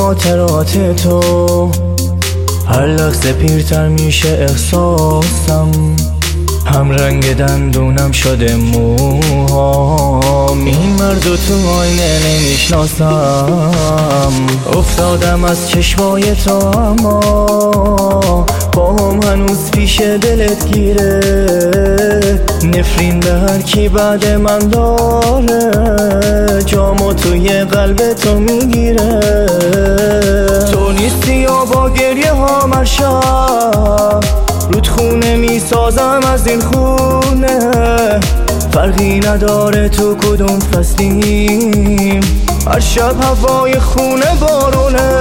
خاطرات تو، هر لحظه پیرتر میشه احساسم، هم رنگ دندونم شده موهام. این مردو تو آینه نمیشناسم، افتادم از چشمای تو اما باهم هنوز پیش دلت گیره. نفرین به هر کی بعد من داره، جامو توی قلب تو میگیره. تو نیستی و با گریه ها هر شب رود خونه میسازم از این خونه. فرقی نداره تو کدوم فصلیم، هر شب هوای خونه بارونه.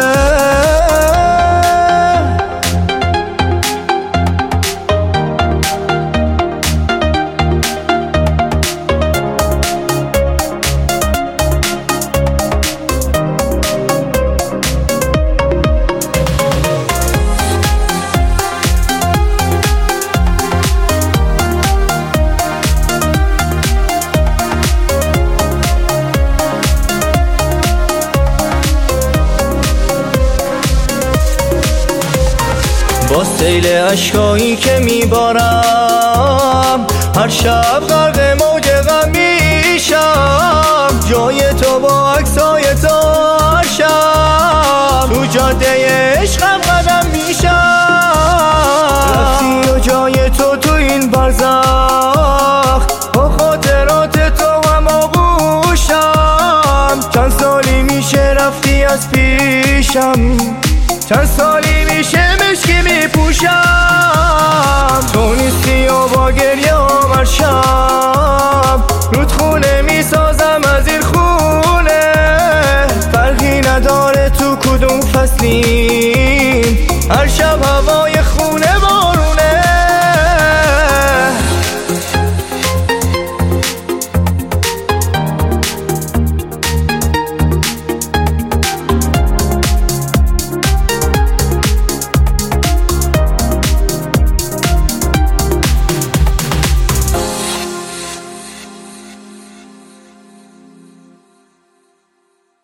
با سیل اشکایی که میبارم، هر شب غرق موج غم میشم. جای تو با عکسای تو هر شب تو جاده عشقم قدم میشم. رفتی و جای تو این برزخ، با خاطرات تو هم آغوشم. چند سالی میشه رفتی از پیشم، چند سالی میشه مشکی میپوشم. تو نیستی و با گریه ها هر شب رود خونه میسازم از این خونه. فرقی نداره تو کدوم فصلی،